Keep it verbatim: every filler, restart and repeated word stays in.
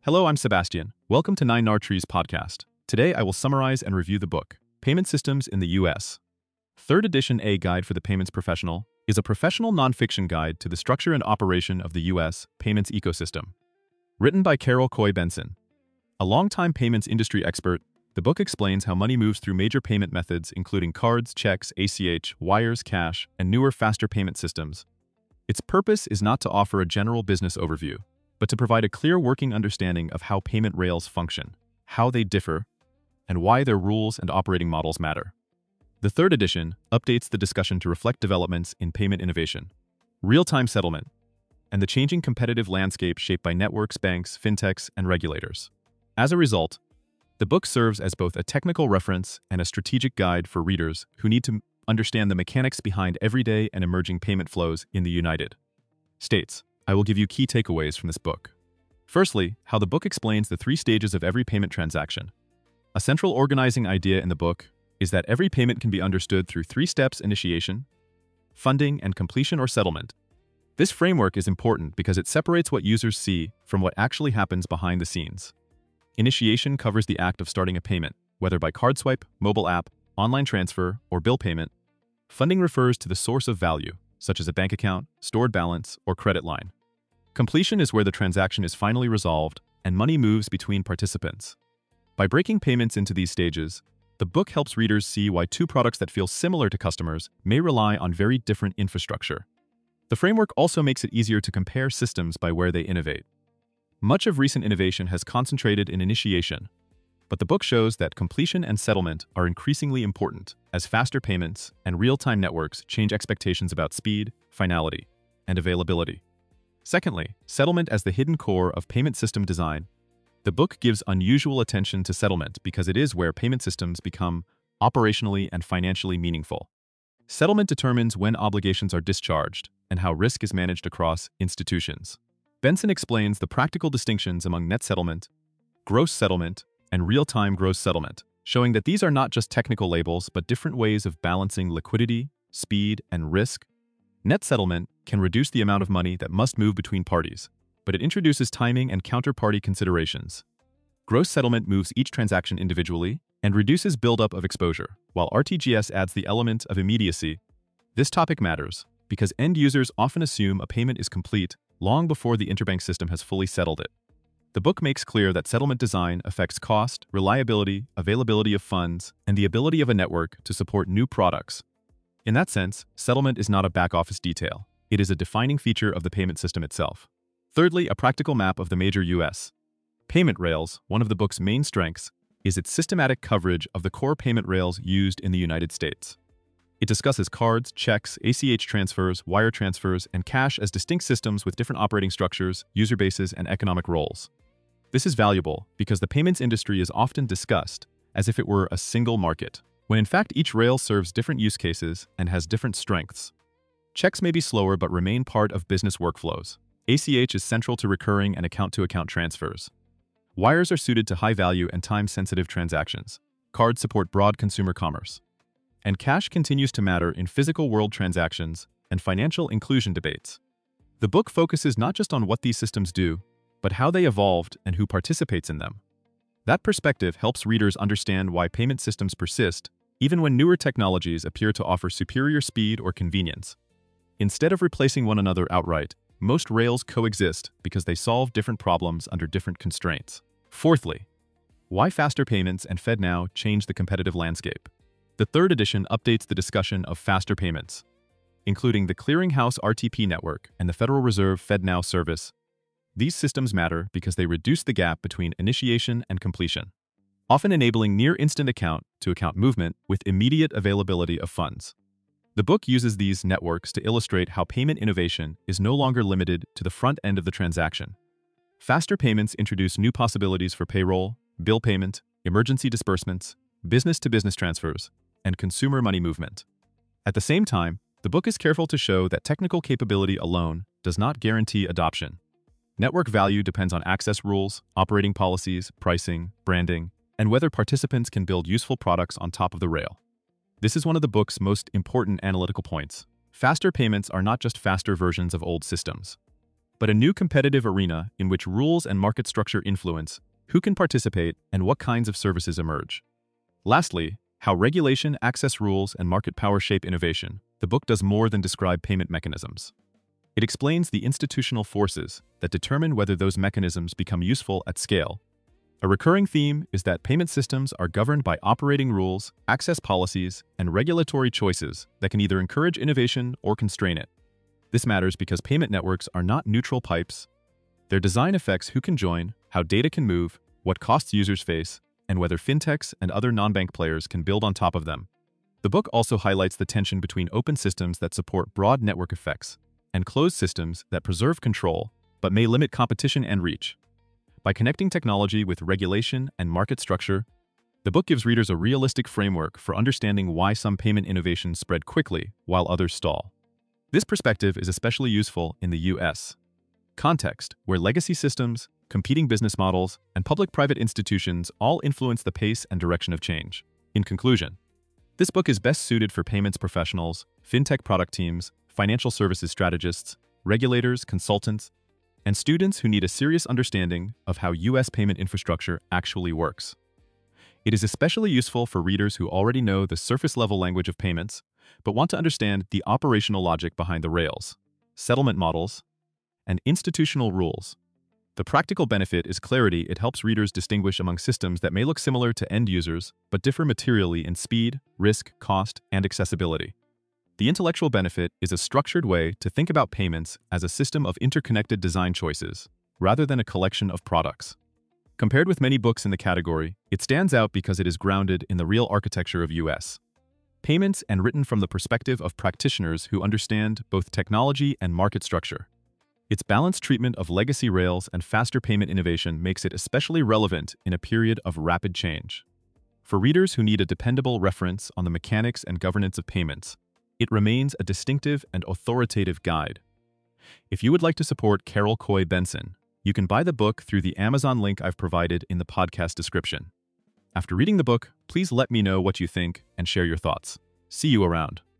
Hello, I'm Sebastian. Welcome to Nine Nar Trees podcast. Today I will summarize and review the book, Payment Systems in the U S. Third edition A Guide for the Payments Professional is a professional nonfiction guide to the structure and operation of the U S payments ecosystem. Written by Carol Coy Benson. A longtime payments industry expert, the book explains how money moves through major payment methods including cards, checks, A C H, wires, cash, and newer, faster payment systems. Its purpose is not to offer a general business overview, but to provide a clear working understanding of how payment rails function, how they differ, and why their rules and operating models matter. The third edition updates the discussion to reflect developments in payment innovation, real-time settlement, and the changing competitive landscape shaped by networks, banks, fintechs, and regulators. As a result, the book serves as both a technical reference and a strategic guide for readers who need to understand the mechanics behind everyday and emerging payment flows in the United States. I will give you key takeaways from this book. Firstly, how the book explains the three stages of every payment transaction. A central organizing idea in the book is that every payment can be understood through three steps: initiation, funding, and completion or settlement. This framework is important because it separates what users see from what actually happens behind the scenes. Initiation covers the act of starting a payment, whether by card swipe, mobile app, online transfer, or bill payment. Funding refers to the source of value, such as a bank account, stored balance, or credit line. Completion is where the transaction is finally resolved and money moves between participants. By breaking payments into these stages, the book helps readers see why two products that feel similar to customers may rely on very different infrastructure. The framework also makes it easier to compare systems by where they innovate. Much of recent innovation has concentrated in initiation, but the book shows that completion and settlement are increasingly important as faster payments and real-time networks change expectations about speed, finality, and availability. Secondly, settlement as the hidden core of payment system design. The book gives unusual attention to settlement because it is where payment systems become operationally and financially meaningful. Settlement determines when obligations are discharged and how risk is managed across institutions. Benson explains the practical distinctions among net settlement, gross settlement, and real-time gross settlement, showing that these are not just technical labels but different ways of balancing liquidity, speed, and risk. Net settlement can reduce the amount of money that must move between parties, but it introduces timing and counterparty considerations. Gross settlement moves each transaction individually and reduces buildup of exposure, while R T G S adds the element of immediacy. This topic matters because end users often assume a payment is complete long before the interbank system has fully settled it. The book makes clear that settlement design affects cost, reliability, availability of funds, and the ability of a network to support new products. In that sense, settlement is not a back-office detail. It is a defining feature of the payment system itself. Thirdly, a practical map of the major U S payment rails. One of the book's main strengths is its systematic coverage of the core payment rails used in the United States. It discusses cards, checks, A C H transfers, wire transfers, and cash as distinct systems with different operating structures, user bases, and economic roles. This is valuable because the payments industry is often discussed as if it were a single market, when in fact each rail serves different use cases and has different strengths. Checks may be slower but remain part of business workflows. A C H is central to recurring and account-to-account transfers. Wires are suited to high-value and time-sensitive transactions. Cards support broad consumer commerce. And cash continues to matter in physical world transactions and financial inclusion debates. The book focuses not just on what these systems do, but how they evolved and who participates in them. That perspective helps readers understand why payment systems persist, even when newer technologies appear to offer superior speed or convenience. Instead of replacing one another outright, most rails coexist because they solve different problems under different constraints. Fourthly, why faster payments and FedNow change the competitive landscape. The third edition updates the discussion of faster payments, including the Clearinghouse R T P network and the Federal Reserve FedNow service. These systems matter because they reduce the gap between initiation and completion, often enabling near-instant account-to-account movement with immediate availability of funds. The book uses these networks to illustrate how payment innovation is no longer limited to the front end of the transaction. Faster payments introduce new possibilities for payroll, bill payment, emergency disbursements, business-to-business transfers, and consumer money movement. At the same time, the book is careful to show that technical capability alone does not guarantee adoption. Network value depends on access rules, operating policies, pricing, branding, and whether participants can build useful products on top of the rail. This is one of the book's most important analytical points. Faster payments are not just faster versions of old systems. but a new competitive arena in which rules and market structure influence who can participate and what kinds of services emerge. Lastly, how regulation, access rules, and market power shape innovation. The book does more than describe payment mechanisms. It explains the institutional forces that determine whether those mechanisms become useful at scale. A recurring theme is that payment systems are governed by operating rules, access policies, and regulatory choices that can either encourage innovation or constrain it. This matters because payment networks are not neutral pipes. Their design affects who can join, how data can move, what costs users face, and whether fintechs and other non-bank players can build on top of them. The book also highlights the tension between open systems that support broad network effects and closed systems that preserve control but may limit competition and reach. By connecting technology with regulation and market structure, the book gives readers a realistic framework for understanding why some payment innovations spread quickly while others stall. This perspective is especially useful in the U S context, where legacy systems, competing business models, and public-private institutions all influence the pace and direction of change. In conclusion, this book is best suited for payments professionals, fintech product teams, financial services strategists, regulators, consultants, and students who need a serious understanding of how U S payment infrastructure actually works. It is especially useful for readers who already know the surface-level language of payments, but want to understand the operational logic behind the rails, settlement models, and institutional rules. The practical benefit is clarity. It helps readers distinguish among systems that may look similar to end users, but differ materially in speed, risk, cost, and accessibility. The intellectual benefit is a structured way to think about payments as a system of interconnected design choices, rather than a collection of products. Compared with many books in the category, it stands out because it is grounded in the real architecture of U S payments and written from the perspective of practitioners who understand both technology and market structure. Its balanced treatment of legacy rails and faster payment innovation makes it especially relevant in a period of rapid change. For readers who need a dependable reference on the mechanics and governance of payments, it remains a distinctive and authoritative guide. If you would like to support Carol Coy Benson, you can buy the book through the Amazon link I've provided in the podcast description. After reading the book, please let me know what you think and share your thoughts. See you around.